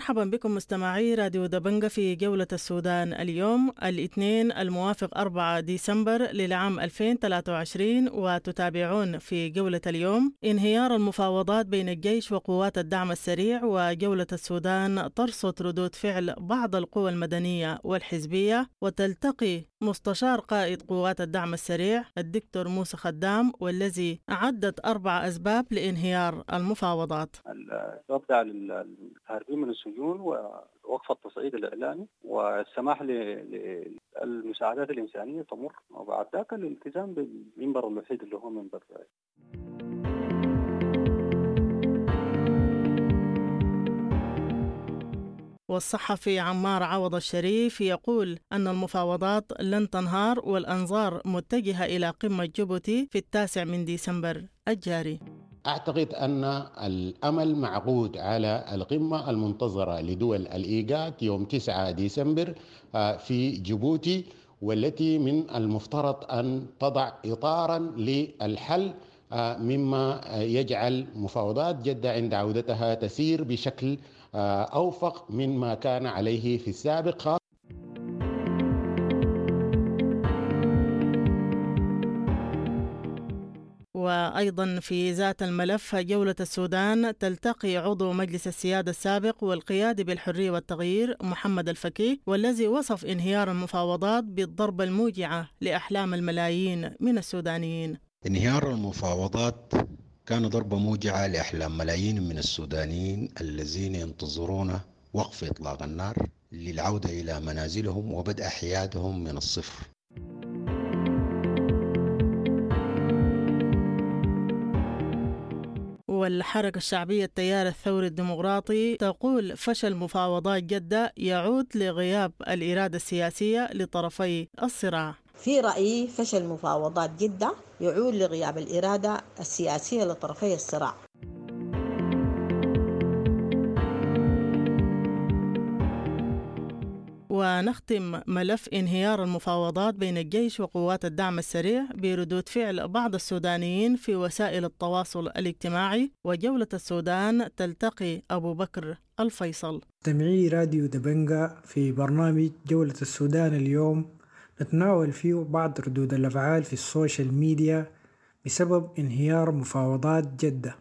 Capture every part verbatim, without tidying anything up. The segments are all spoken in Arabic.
مرحبا بكم مستمعي راديو دبنجة في جولة السودان اليوم الاثنين الموافق أربعة ديسمبر للعام ألفين وثلاثة وعشرين، وتتابعون في جولة اليوم انهيار المفاوضات بين الجيش وقوات الدعم السريع. وجولة السودان ترصد ردود فعل بعض القوى المدنية والحزبية، وتلتقي مستشار قائد قوات الدعم السريع الدكتور موسى خدام، والذي عدت أربع أسباب لانهيار المفاوضات. السبب بتاع الهاربين من السجون ووقف التصعيد الإعلامي والسماح للمساعدات الإنسانية تمر، وبعد ذاك الالتزام بالمنبر الوحيد اللي هو منبر. والصحفي عمار عوض الشريف يقول أن المفاوضات لن تنهار، والأنظار متجهة إلى قمة جيبوتي في التاسع من ديسمبر الجاري. أعتقد أن الأمل معقود على القمة المنتظرة لدول الإيجاد يوم تسعة ديسمبر في جيبوتي، والتي من المفترض أن تضع إطاراً للحل مما يجعل مفاوضات جدة عند عودتها تسير بشكل أوفق مما كان عليه في السابق. وأيضا في ذات الملف، جولة السودان تلتقي عضو مجلس السيادة السابق والقيادي بالحرية والتغيير محمد الفكي، والذي وصف انهيار المفاوضات بالضربة الموجعة لأحلام الملايين من السودانيين. انهيار المفاوضات كان ضربة موجعة لأحلام ملايين من السودانيين الذين ينتظرون وقف إطلاق النار للعودة إلى منازلهم وبدء حياتهم من الصفر. والحركة الشعبية التيار الثوري الديمقراطي تقول فشل مفاوضات جدة يعود لغياب الإرادة السياسية لطرفي الصراع. في رأيي فشل مفاوضات جدة يعود لغياب الإرادة السياسية لطرفي الصراع. ونختم ملف انهيار المفاوضات بين الجيش وقوات الدعم السريع بردود فعل بعض السودانيين في وسائل التواصل الاجتماعي. وجولة السودان تلتقي أبو بكر الفيصل. مستمعي راديو دبنجة في برنامج جولة السودان اليوم نتناول فيه بعض ردود الأفعال في السوشيال ميديا بسبب انهيار مفاوضات جدة.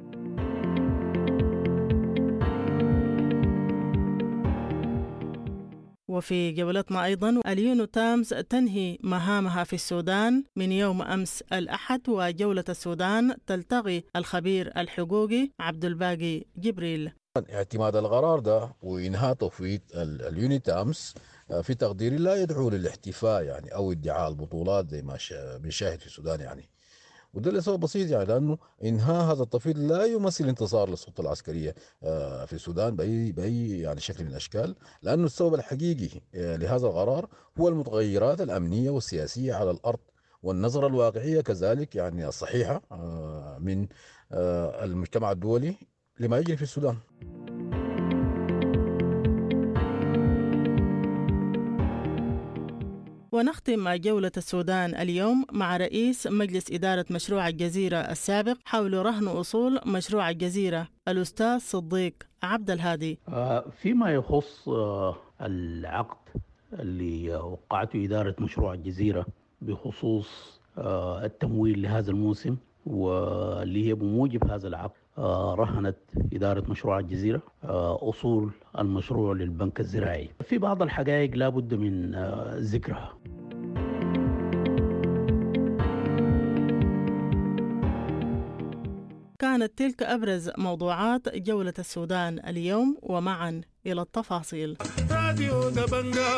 وفي جولتنا أيضا اليونو تامز تنهي مهامها في السودان من يوم أمس الأحد. وجولة السودان تلتقي الخبير الحقوقي عبد الباقي جبريل. اعتماد القرار ده وإنهاء تفويض اليونو تامز في تقديري لا يدعو للاحتفاء يعني أو ادعاء البطولات زي ما بنشاهد في السودان يعني، وده لسبب بسيط يعني لأنه إنهاء هذا التفويض لا يمثل انتصار للسلطة العسكرية في السودان بأي بأي يعني شكل من الأشكال، لأنه السبب الحقيقي لهذا القرار هو المتغيرات الأمنية والسياسية على الأرض، والنظرة الواقعية كذلك يعني الصحيحة من المجتمع الدولي لما يجري في السودان. ونختم جولة السودان اليوم مع رئيس مجلس إدارة مشروع الجزيرة السابق حول رهن أصول مشروع الجزيرة الأستاذ صديق عبد الهادي. فيما يخص العقد اللي وقعته إدارة مشروع الجزيرة بخصوص التمويل لهذا الموسم، واللي هي بموجب هذا العقد رهنت إدارة مشروع الجزيرة أصول المشروع للبنك الزراعي. في بعض الحقائق لا بد من ذكرها. كانت تلك أبرز موضوعات جولة السودان اليوم، ومعا إلى التفاصيل. راديو دبنجة.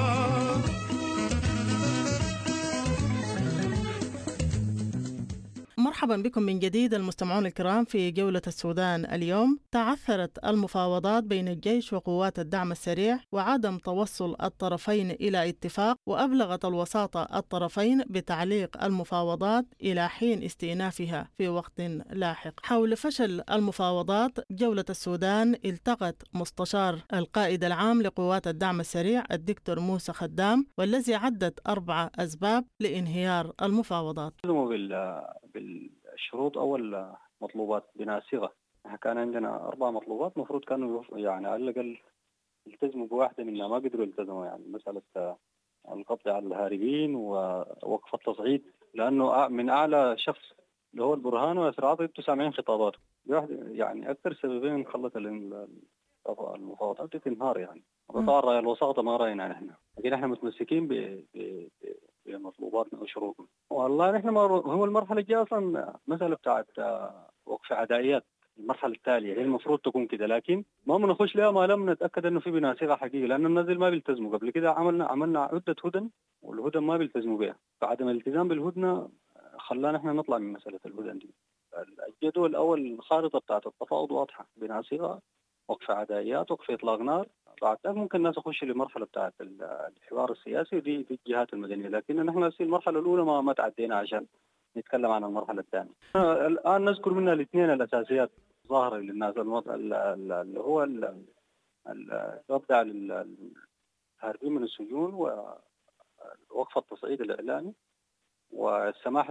مرحبا بكم من جديد المستمعون الكرام في جولة السودان اليوم. تعثرت المفاوضات بين الجيش وقوات الدعم السريع وعدم توصل الطرفين إلى اتفاق، وأبلغت الوساطة الطرفين بتعليق المفاوضات إلى حين استئنافها في وقت لاحق. حول فشل المفاوضات، جولة السودان التقت مستشار القائد العام لقوات الدعم السريع الدكتور موسى خدام، والذي عدت أربع أسباب لانهيار المفاوضات. بالشروط أو المطلوبات بناء صيغة كان عندنا أربع مطلوبات مفروض كانوا يعني على الأقل يلتزموا بواحدة منها، ما قدروا يلتزموا. يعني مسألة القبض على الهاربين ووقف التصعيد، لأنه من أعلى شخص اللي هو البرهان وياسر عاطي انتوا سامعين خطاباته. يعني أكثر سببين خلت المفاوضات تنهار. يعني طبعا رأي الوساطة ما رأينا نحن، لكن احنا متمسكين بمطلوباتنا وشروطنا. والله نحن هو المرحلة الجاية أصلا مسألة بتاعت وقف عدائيات، المرحلة التالية هي المفروض تكون كده، لكن ما بنخش لها ما لم نتأكد إنه في بناء صيغة حقيقية، لأن النازل ما بيلتزموا. قبل كده عملنا عملنا عدة هدن والهدن ما بيلتزموا بها، فعدم الالتزام بالهدنة خلانا احنا نطلع من مسألة الهدن دي. الجدول الأول الخارطة بتاعت التفاوض واضحة، بناء صيغة، وقف عدائيات، وقف إطلاق نار. بعد ذلك ممكن الناس تخش لمرحلة بتاعت الحوار السياسي، ودي في الجهات المدنية، لكن نحن في المرحلة الأولى ما ما تعدينا عشان نتكلم عن المرحلة الثانية. الآن نذكر منها الاثنين الأساسيات ظاهرة للناس، اللي هو القبض على الهاربين من السجون، ووقف التصعيد الإعلامي، والسماح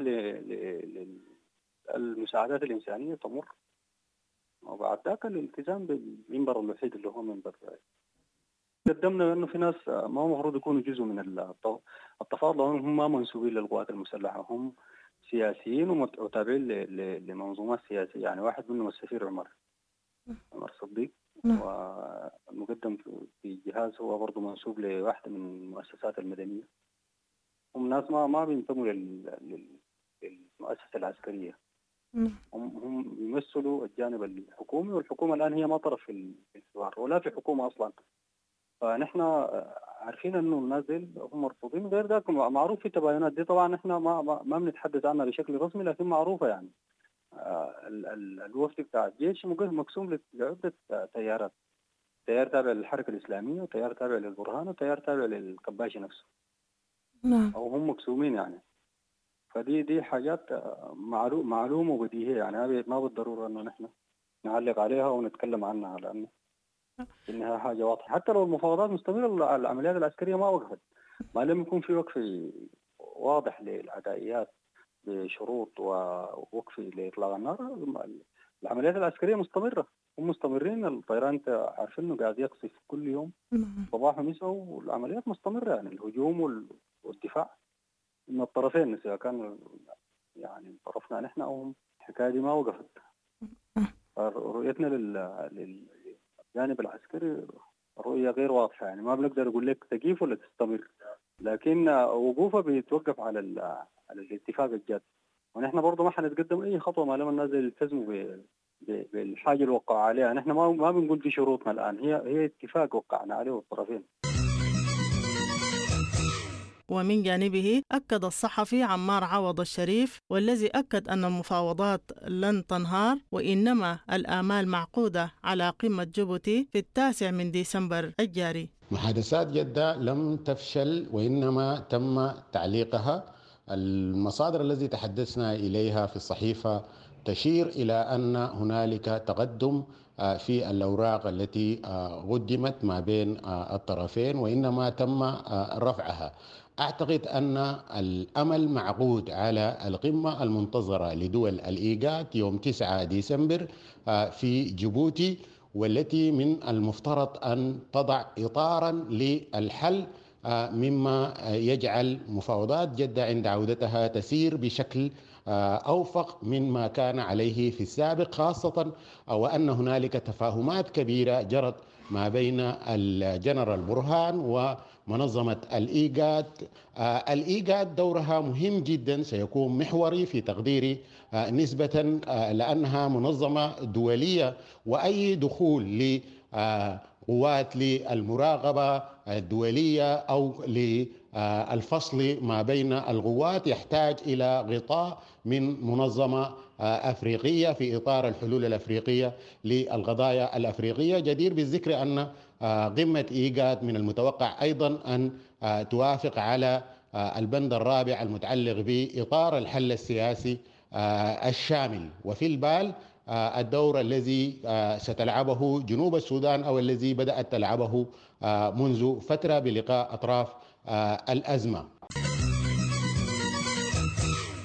للمساعدات الإنسانية تمر، وبعد ذاك الالتزام بالمنبر الوحيد اللي هو منبر. قدمنا انه في ناس ما المفروض يكونوا جزء من التفاوض، هم ما منسوبين للقوات المسلحه، هم سياسيين وتابعين لمنظومات سياسيه. يعني واحد منهم السفير عمر عمر صديق، والمقدم في جهاز هو برضه منسوب لواحده من المؤسسات المدنيه. هم ناس ما ما بينتموا للمؤسسه العسكريه، هم هم يمثلوا الجانب الحكومي، والحكومه الان هي ما طرف في الحوار ولا في حكومه اصلا. فنحن عارفين انه الناس دي هم مرفوضين. غير ذلك معروف في التباينات دي، طبعا احنا ما ما, ما بنتحدث عنها بشكل رسمي، لكن معروفه. يعني الوفد بتاع الجيش مقسوم لعده تيارات، تيار تابع للحركه الاسلاميه، وتيار تابع للبرهان، وتيار تابع للكباشي نفسه. نعم. او هم مقسومين يعني. فدي دي حاجات معلوم معلومه وبديهيه، يعني ما بالضروره انه نحن نعلق عليها ونتكلم عنها، لانه انها حاجه واضحه. حتى لو المفاوضات مستمره، العمليات العسكريه ما وقفت، ما لم يكن في وقف واضح للعدائيات بشروط ووقف لاطلاق النار، العمليات العسكريه مستمره، هم مستمرين. الطيران انت عارف انه قاعد يقصف كل يوم صباح ومساء، والعمليات مستمره. يعني الهجوم والدفاع من الطرفين، سواء كان يعني طرفنا نحن او هم، الحكايه دي ما وقفت. رؤيتنا لل الجانب العسكري رؤية غير واضحة، يعني ما بنقدر نقول لك تقيف ولا تستمر، لكن وقوفها بيتوقف على على الاتفاق الجاد. ونحن برضه ما حنتقدم أي خطوة ما لما الناس يلتزموا بالحاجة اللي وقعوا عليها. نحن ما ما بنقول دي شروطنا الآن، هي هي اتفاق وقعنا عليه الطرفين. ومن جانبه أكد الصحفي عمار عوض الشريف، والذي أكد أن المفاوضات لن تنهار، وإنما الآمال معقودة على قمة جيبوتي في التاسع من ديسمبر الجاري. محادثات جدة لم تفشل، وإنما تم تعليقها. المصادر التي تحدثنا إليها في الصحيفة تشير إلى أن هنالك تقدم في الأوراق التي قدمت ما بين الطرفين، وإنما تم رفعها. أعتقد أن الأمل معقود على القمة المنتظرة لدول الإيجاد يوم تسعة ديسمبر في جيبوتي، والتي من المفترض أن تضع إطاراً للحل، مما يجعل مفاوضات جدة عند عودتها تسير بشكل أوفق مما كان عليه في السابق، خاصة وأن هنالك تفاهمات كبيرة جرت ما بين الجنرال برهان ومنظمة الإيجاد. الإيجاد دورها مهم جدا، سيكون محوري في تقديري نسبة، لأنها منظمة دولية، وأي دخول لقوات للمراقبة الدولية أو للفصل ما بين القوات يحتاج إلى غطاء من منظمة أفريقية في إطار الحلول الأفريقية للقضايا الأفريقية. جدير بالذكر أن قمة إيجاد من المتوقع أيضا أن توافق على البند الرابع المتعلق بإطار الحل السياسي الشامل، وفي البال الدور الذي ستلعبه جنوب السودان، أو الذي بدأت تلعبه منذ فترة بلقاء أطراف الأزمة.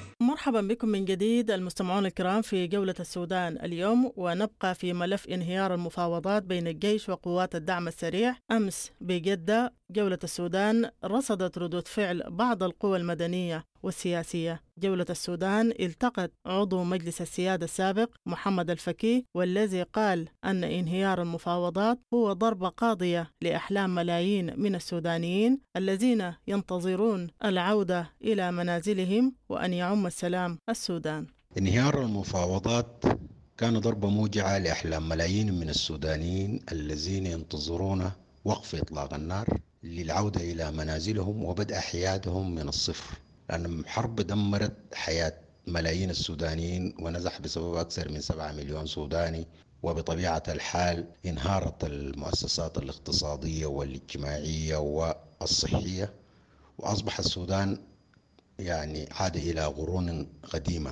مرحبا بكم من جديد المستمعون الكرام في جولة السودان اليوم، ونبقى في ملف انهيار المفاوضات بين الجيش وقوات الدعم السريع. أمس بجدة جولة السودان رصدت ردود فعل بعض القوى المدنية والسياسية. جولة السودان التقت عضو مجلس السيادة السابق محمد الفكي، والذي قال أن انهيار المفاوضات هو ضربة قاضية لأحلام ملايين من السودانيين الذين ينتظرون العودة إلى منازلهم وأن يعم السلام السودان. انهيار المفاوضات كان ضربة موجعة لأحلام ملايين من السودانيين الذين ينتظرون وقف إطلاق النار للعودة إلى منازلهم وبدء حياتهم من الصفر، لأن الحرب دمرت حياة ملايين السودانيين ونزح بسبب أكثر من سبعة مليون سوداني، وبطبيعة الحال انهارت المؤسسات الاقتصادية والاجتماعية والصحية، وأصبح السودان يعني عاد إلى قرون قديمة.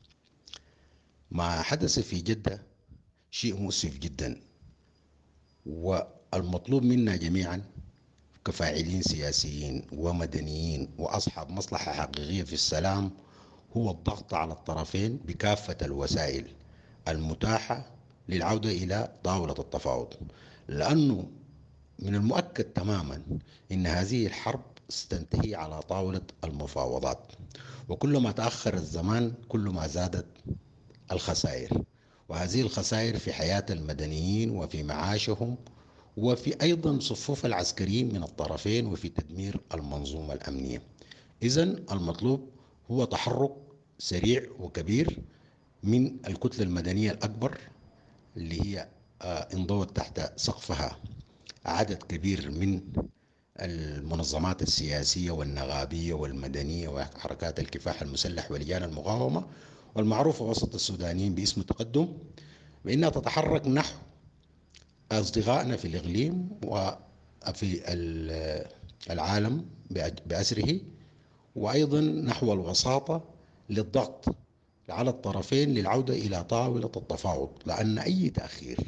ما حدث في جدة شيء مؤسف جدا، والمطلوب منا جميعا كفاعلين سياسيين ومدنيين وأصحاب مصلحة حقيقية في السلام هو الضغط على الطرفين بكافة الوسائل المتاحة للعودة إلى طاولة التفاوض، لأنه من المؤكد تماما أن هذه الحرب ستنتهي على طاولة المفاوضات، وكلما تأخر الزمان كل ما زادت الخسائر، وهذه الخسائر في حياة المدنيين وفي معاشهم وفي أيضا صفوف العسكريين من الطرفين وفي تدمير المنظومة الأمنية. إذن المطلوب هو تحرك سريع وكبير من الكتلة المدنية الأكبر اللي هي انضوت تحت سقفها عدد كبير من المنظمات السياسية والنغابية والمدنية وحركات الكفاح المسلح ولجان المقاومة والمعروفة وسط السودانيين باسم التقدم، بأنها تتحرك نحو أصدقائنا في الإقليم وفي العالم بأسره، وأيضا نحو الوساطة للضغط على الطرفين للعودة إلى طاولة التفاوض، لأن أي تأخير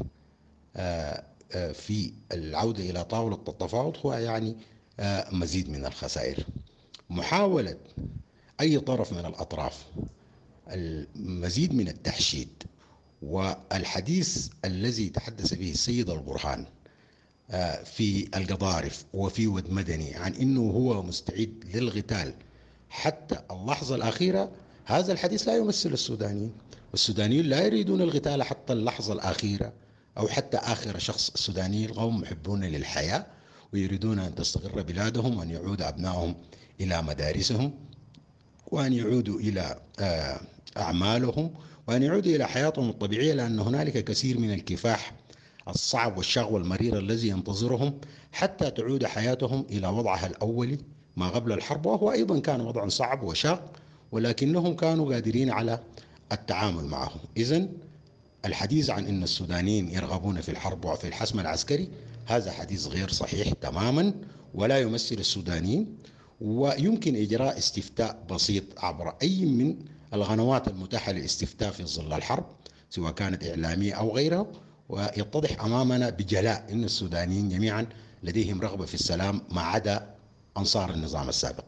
في العودة إلى طاولة التفاوض هو يعني مزيد من الخسائر. محاولة أي طرف من الأطراف المزيد من التحشيد والحديث الذي تحدث به السيد البرهان في القضارف وفي ود مدني عن أنه هو مستعد للقتال حتى اللحظة الأخيرة، هذا الحديث لا يمثل السودانيين، والسودانيين لا يريدون القتال حتى اللحظة الأخيرة أو حتى آخر شخص. السودانيين قوم محبون للحياة ويريدون أن تستقر بلادهم وأن يعود أبنائهم إلى مدارسهم وأن يعودوا إلى أعمالهم وأن يعودوا إلى حياتهم الطبيعية، لأن هنالك كثير من الكفاح الصعب والشاق والمرير الذي ينتظرهم حتى تعود حياتهم إلى وضعها الأولي ما قبل الحرب، وهو أيضا كان وضع صعب وشاق، ولكنهم كانوا قادرين على التعامل معه. إذن الحديث عن أن السودانيين يرغبون في الحرب وفي الحسم العسكري هذا حديث غير صحيح تماما ولا يمثل السودانيين، ويمكن إجراء استفتاء بسيط عبر أي من القنوات المتاحة للاستفتاء في ظل الحرب سواء كانت إعلامية أو غيرها، ويتضح أمامنا بجلاء أن السودانيين جميعا لديهم رغبة في السلام ما عدا أنصار النظام السابق.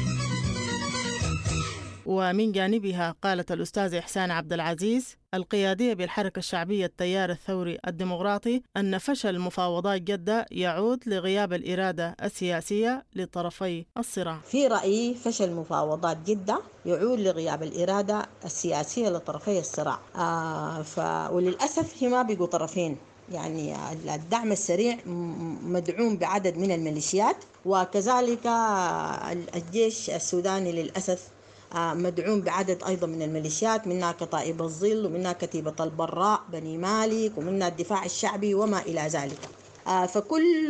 ومن جانبها قالت الأستاذ إحسان عبد العزيز القيادية بالحركة الشعبية التيار الثوري الديمقراطي أن فشل مفاوضات جدة يعود لغياب الإرادة السياسية لطرفي الصراع. في رأيي فشل مفاوضات جدة يعود لغياب الإرادة السياسية لطرفي الصراع. آه ف... وللأسف هما بيقوا طرفين، يعني الدعم السريع مدعوم بعدد من الميليشيات، وكذلك الجيش السوداني للأسف مدعوم بعدد أيضا من الميليشيات، منها كتائب الظل ومنها كتيبة البراء بني مالك ومنها الدفاع الشعبي وما إلى ذلك. فكل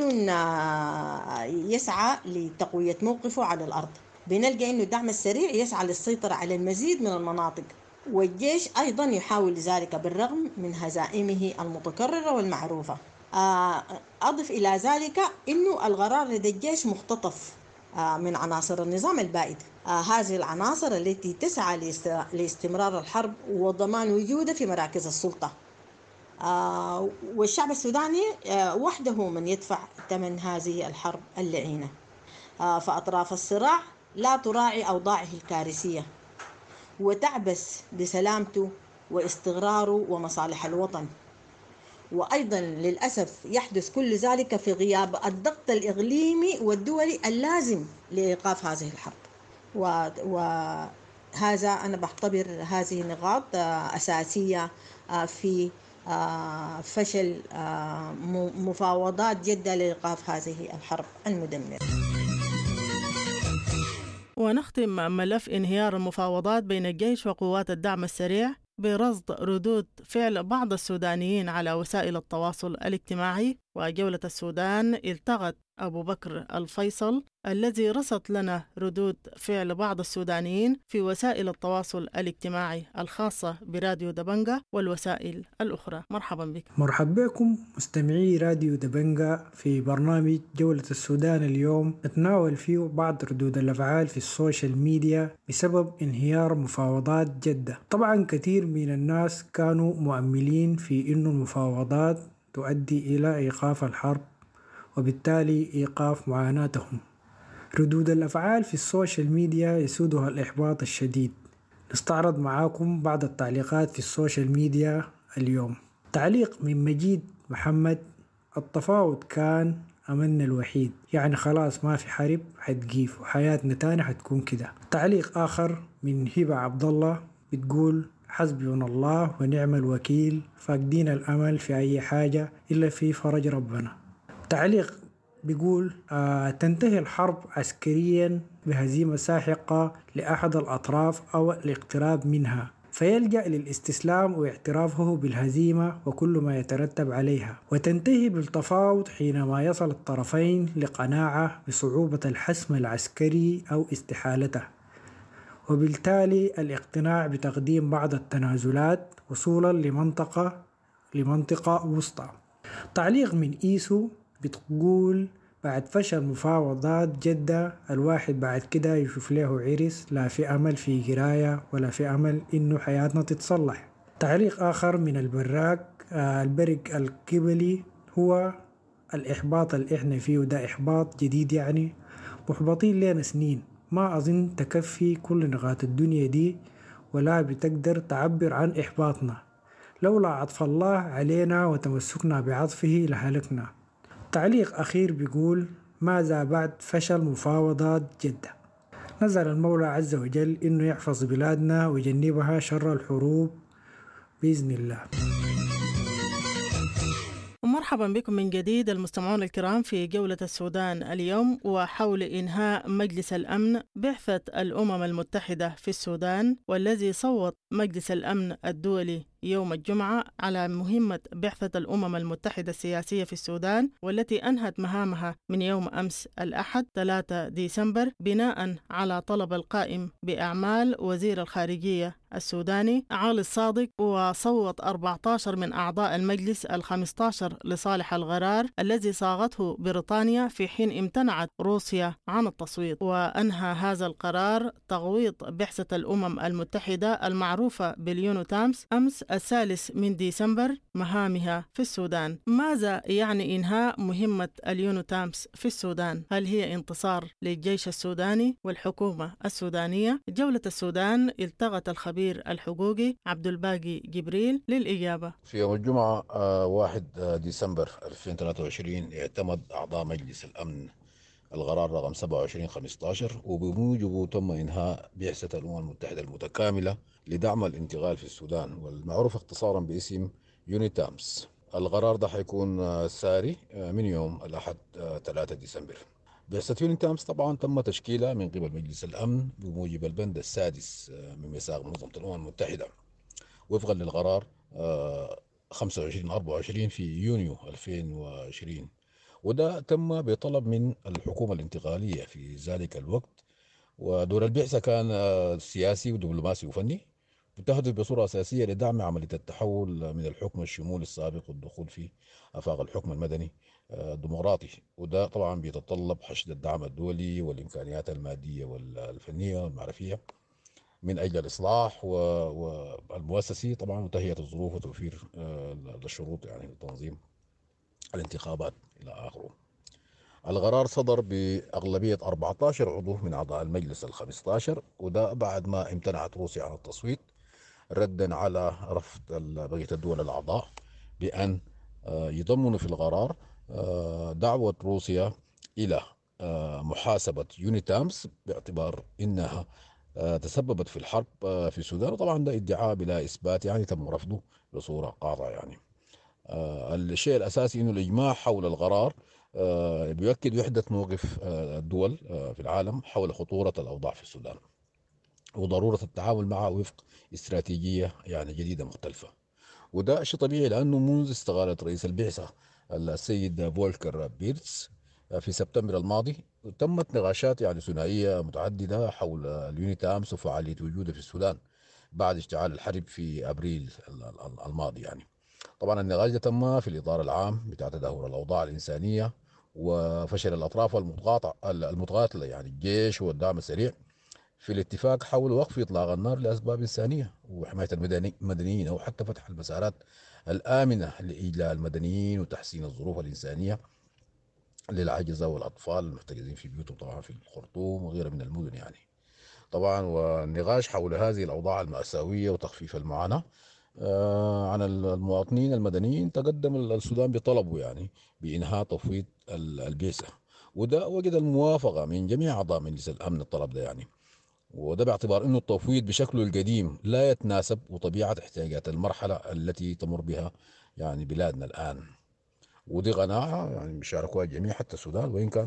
يسعى لتقوية موقفه على الأرض. بنلقى أنه الدعم السريع يسعى للسيطرة على المزيد من المناطق، والجيش أيضا يحاول ذلك بالرغم من هزائمه المتكررة والمعروفة. أضف إلى ذلك أنه القرار لدى الجيش مختطف من عناصر النظام البائد، هذه العناصر التي تسعى لاستمرار الحرب وضمان وجودها في مراكز السلطة، والشعب السوداني وحده من يدفع ثمن هذه الحرب اللعينة. فأطراف الصراع لا تراعي أوضاعه الكارثية، وتعبث بسلامته واستقراره ومصالح الوطن. وأيضا للأسف يحدث كل ذلك في غياب الضغط الإقليمي والدولي اللازم لإيقاف هذه الحرب. وهذا أنا بعتبر هذه النقاط أساسية في فشل مفاوضات جدة لإيقاف هذه الحرب المدمرة. ونختم ملف انهيار المفاوضات بين الجيش وقوات الدعم السريع برصد ردود فعل بعض السودانيين على وسائل التواصل الاجتماعي. وجولة السودان التقت أبو بكر الفيصل الذي رصد لنا ردود فعل بعض السودانيين في وسائل التواصل الاجتماعي الخاصة براديو دبنجة والوسائل الأخرى. مرحبا بك. مرحبا بكم مستمعي راديو دبنجة في برنامج جولة السودان اليوم، نتناول فيه بعض ردود الأفعال في السوشيال ميديا بسبب انهيار مفاوضات جدة. طبعا كثير من الناس كانوا مؤملين في إنه المفاوضات تؤدي إلى إيقاف الحرب وبالتالي إيقاف معاناتهم. ردود الأفعال في السوشيال ميديا يسودها الإحباط الشديد. نستعرض معاكم بعض التعليقات في السوشيال ميديا اليوم. تعليق من مجيد محمد: التفاوض كان أملنا الوحيد، يعني خلاص ما في حرب حتجيف وحياتنا تاني حتكون كده. تعليق آخر من هبة عبد الله بتقول: حسبنا الله ونعم الوكيل، فاقدين الأمل في أي حاجة إلا في فرج ربنا. تعليق بيقول: آه تنتهي الحرب عسكريا بهزيمة ساحقة لأحد الأطراف أو الاقتراب منها، فيلجأ للاستسلام واعترافه بالهزيمة وكل ما يترتب عليها، وتنتهي بالتفاوض حينما يصل الطرفين لقناعة بصعوبة الحسم العسكري أو استحالته، وبالتالي الاقتناع بتقديم بعض التنازلات وصولا لمنطقة لمنطقة وسطى. تعليق من إيسو بتقول: بعد فشل مفاوضات جدة الواحد بعد كده يشوف له عرس، لا في أمل في قراية ولا في أمل إنه حياتنا تتصلح. تعليق آخر من البراك آه البرق القبلي: هو الإحباط اللي إحنا فيه ده إحباط جديد، يعني محبطين لنا سنين، ما أظن تكفي كل نقاط الدنيا دي ولا بتقدر تعبر عن إحباطنا، لولا عطف الله علينا وتمسكنا بعطفه لهلكنا. تعليق أخير بيقول: ماذا بعد فشل مفاوضات جدة؟ نزل المولى عز وجل إنه يحفظ بلادنا ويجنبها شر الحروب بإذن الله. مرحبا بكم من جديد المستمعون الكرام في جولة السودان اليوم، وحول إنهاء مجلس الأمن بعثة الأمم المتحدة في السودان، والذي صوت مجلس الأمن الدولي يوم الجمعة على مهمة بعثة الأمم المتحدة السياسية في السودان، والتي أنهت مهامها من يوم أمس الأحد ثلاثة ديسمبر بناء على طلب القائم بأعمال وزير الخارجية السوداني علي الصادق. وصوت أربعة عشر من أعضاء المجلس الخمسة عشر لصالح القرار الذي صاغته بريطانيا في حين امتنعت روسيا عن التصويت. وأنهى هذا القرار تغويط بعثة الأمم المتحدة المعروفة باليونوتامس أمس الثالث من ديسمبر مهامها في السودان. ماذا يعني إنهاء مهمة اليونوتامس في السودان؟ هل هي انتصار للجيش السوداني والحكومة السودانية؟ جولة السودان التقت الخبير الحقوقي عبد الباقي جبريل للإجابة. في يوم الجمعة واحد ديسمبر ألفين وثلاثة وعشرين اعتمد أعضاء مجلس الأمن القرار رقم سبعة وعشرين خمسة عشر، وبموجبه تم إنهاء بعثة الأمم المتحدة المتكاملة لدعم الانتقال في السودان، والمعروف اختصارا باسم يونيتامس. القرار ده حيكون ساري من يوم الأحد ثلاثة ديسمبر. بعثة يونيتامس طبعا تم تشكيلها من قبل مجلس الأمن بموجب البند السادس من ميثاق منظمة الأمم المتحدة وفقا للقرار خمسة وعشرين أربعة وعشرين في يونيو ألفين وعشرين، وده تم بطلب من الحكومة الانتقالية في ذلك الوقت. ودور البعثة كان سياسي ودبلوماسي وفني، بتهدف بصورة أساسية لدعم عملية التحول من الحكم الشمولي السابق والدخول في آفاق الحكم المدني الديمقراطي، وده طبعا بيتطلب حشد الدعم الدولي والإمكانيات المادية والفنية والمعرفية من أجل الإصلاح والمؤسسي طبعا وتهيئة الظروف وتوفير الشروط يعني لتنظيم الانتخابات إلى آخره. القرار صدر بأغلبية أربعة عشر عضو من أعضاء المجلس الخمسة عشر، وده بعد ما امتنعت روسيا عن التصويت ردا على رفض بقية الدول الأعضاء بأن يضمنوا في القرار دعوة روسيا إلى محاسبة يونيتامس باعتبار إنها تسببت في الحرب في السودان. وطبعا ده ادعاء بلا إثبات، يعني تم رفضه بصورة قاطعة. يعني الشيء الأساسي إنه الإجماع حول القرار بيؤكد وحدة موقف الدول في العالم حول خطورة الأوضاع في السودان وضرورة التعامل معها وفق استراتيجية يعني جديدة مختلفة. وده شيء طبيعي لأنه منذ استقالة رئيس البعثة السيد فولكر بيرتس في سبتمبر الماضي تمت نقاشات يعني ثنائية متعددة حول اليونيتامس وفعالية وجوده في السودان بعد اشتعال الحرب في أبريل الماضي. يعني طبعا النقاش ده تم في الإطار العام بتاع تدهور الأوضاع الإنسانية وفشل الأطراف المتقاطع المتقاتلة يعني الجيش والدعم السريع في الاتفاق حول وقف إطلاق النار لأسباب إنسانية وحماية المدنيين أو حتى فتح المسارات الآمنة لإجلاء المدنيين وتحسين الظروف الإنسانية للعجزة والأطفال المحتجزين في بيوتهم طبعا في الخرطوم وغيرها من المدن. يعني طبعا والنقاش حول هذه الأوضاع المأساوية وتخفيف المعاناة عن المواطنين المدنيين تقدم السودان بطلبه يعني بإنهاء تفويض البعثة، وده وجد الموافقة من جميع أعضاء مجلس الأمن الطلب ده. يعني وده باعتبار أنه التفويض بشكله القديم لا يتناسب وطبيعة احتياجات المرحلة التي تمر بها يعني بلادنا الآن. ودي قناعة يعني بيشاركوها الجميع حتى السودان وإن كان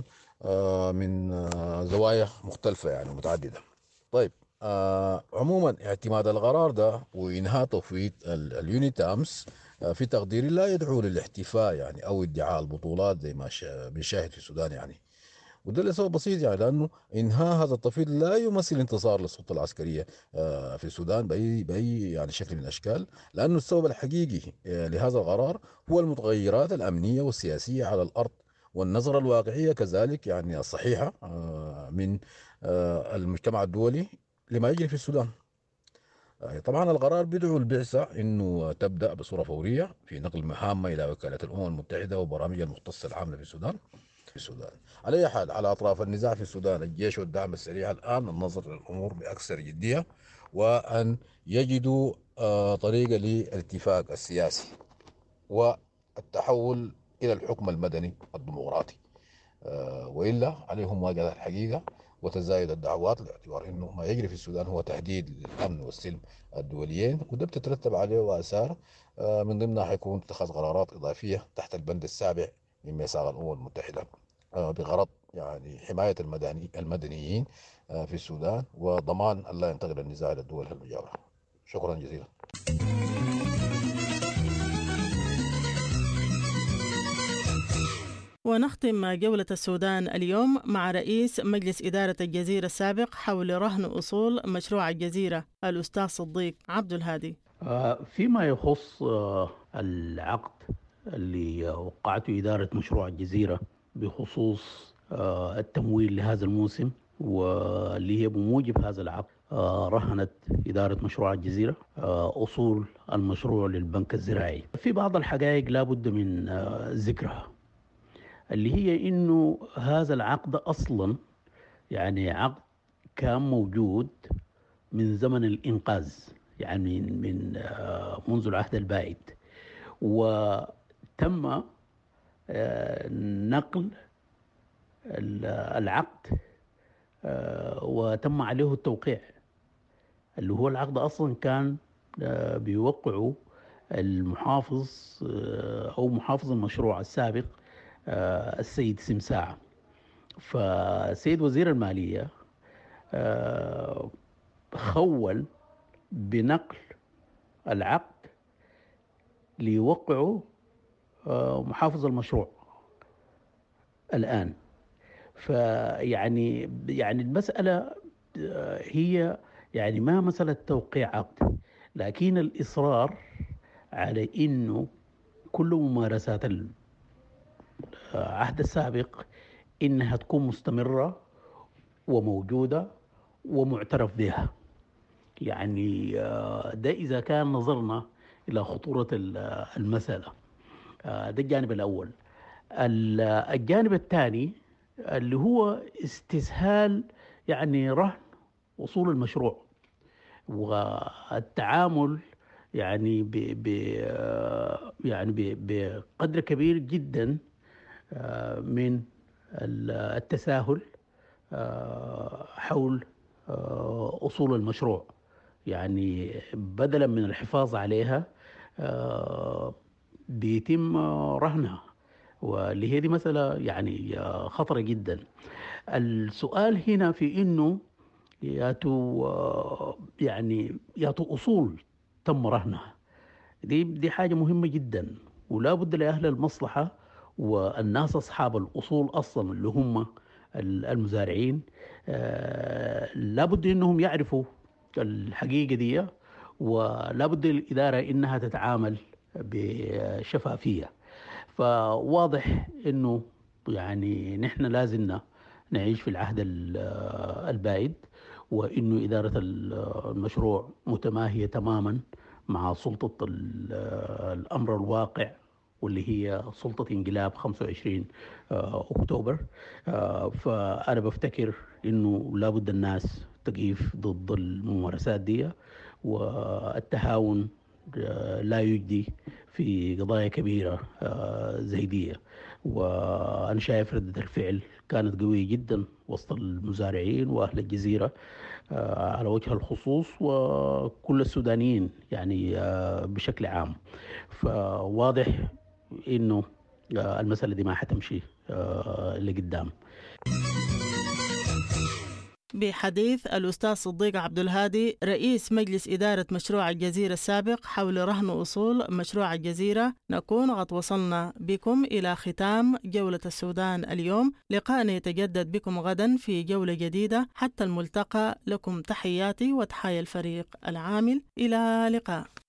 من زوايا مختلفة يعني متعددة. طيب آه عموما اعتماد القرار ده وإنهاء تفويض اليونيتامس في تقديري لا يدعو للاحتفاء يعني أو ادعاء البطولات زي ما بنشاهد في السودان. يعني وده لسبب بسيط، يعني لأنه إنهاء هذا التفويض لا يمثل انتصار للسلطة العسكرية في السودان بأي بأي يعني شكل من الأشكال، لأنه السبب الحقيقي لهذا القرار هو المتغيرات الأمنية والسياسية على الأرض والنظرة الواقعية كذلك يعني الصحيحة من المجتمع الدولي لما يجري في السودان. طبعا القرار بيدعو البعثة انه تبدأ بصورة فورية في نقل مهامة الى وكالة الامم المتحدة وبرامجها المختصة العامة في السودان في السودان. على اي حال على اطراف النزاع في السودان الجيش والدعم السريع الان النظر للامور باكثر جدية وان يجدوا طريقة للاتفاق السياسي والتحول الى الحكم المدني الديمقراطي، والا عليهم مواجهة الحقيقة وتزايد الدعوات باعتبار انه ما يجري في السودان هو تهديد للامن والسلم الدوليين، وده بتترتب عليه واثار من ضمنها حيكون اتخاذ قرارات اضافيه تحت البند السابع من ميثاق الامم المتحده بغرض يعني حمايه المدني المدنيين في السودان وضمان الا ينتقل النزاع الى الدول المجاوره. شكرا جزيلا. ونختم جولة السودان اليوم مع رئيس مجلس إدارة الجزيرة السابق حول رهن أصول مشروع الجزيرة الأستاذ صديق عبد الهادي. فيما يخص العقد اللي وقعته إدارة مشروع الجزيرة بخصوص التمويل لهذا الموسم، واللي هي بموجب هذا العقد رهنت إدارة مشروع الجزيرة أصول المشروع للبنك الزراعي. في بعض الحقائق لا بد من ذكرها، اللي هي إنه هذا العقد أصلاً يعني عقد كان موجود من زمن الإنقاذ، يعني من منذ العهد البائد، وتم نقل العقد وتم عليه التوقيع، اللي هو العقد أصلاً كان بيوقعه المحافظ أو محافظ المشروع السابق السيد سمساعة. فسيد وزير المالية خول بنقل العقد ليوقعه محافظ المشروع الآن. فيعني يعني المسألة هي يعني ما مسألة توقيع عقد، لكن الإصرار على إنه كل ممارسات العهد السابق إنها تكون مستمرة وموجودة ومعترف بها. يعني ده إذا كان نظرنا إلى خطورة المسألة. ده الجانب الأول. الجانب الثاني اللي هو استسهال يعني رهن أصول المشروع والتعامل يعني ب ب يعني ب بقدر كبير جدا من التساهل حول أصول المشروع، يعني بدلا من الحفاظ عليها بيتم رهنها، واللي هي دي مسألة يعني خطرة جدا. السؤال هنا في إنه ياتوا يعني ياتوا أصول تم رهنها، دي دي حاجة مهمة جدا، ولا بد لأهل المصلحة والناس أصحاب الأصول أصلا اللي هم المزارعين آه لا بد إنهم يعرفوا الحقيقة دي، ولا بد الإدارة إنها تتعامل بشفافية. فواضح إنه يعني نحن لازلنا نعيش في العهد البائد، وإنه إدارة المشروع متماهية تماما مع سلطة الأمر الواقع واللي هي سلطة انقلاب خمسة وعشرين أكتوبر. فأنا بفتكر إنه لابد الناس تقيف ضد الممارسات دي، والتهاون لا يجدي في قضايا كبيرة زي دي. وأنا شايف ردة الفعل كانت قوية جدا وسط المزارعين وأهل الجزيرة على وجه الخصوص، وكل السودانيين يعني بشكل عام. فواضح إنه المسألة دي ما حتمشي لقدام. بحديث الأستاذ صديق عبد الهادي رئيس مجلس إدارة مشروع الجزيرة السابق حول رهن أصول مشروع الجزيرة، نكون قد وصلنا بكم إلى ختام جولة السودان اليوم. لقاءنا يتجدد بكم غدا في جولة جديدة. حتى الملتقى، لكم تحياتي وتحايا الفريق العامل. إلى لقاء.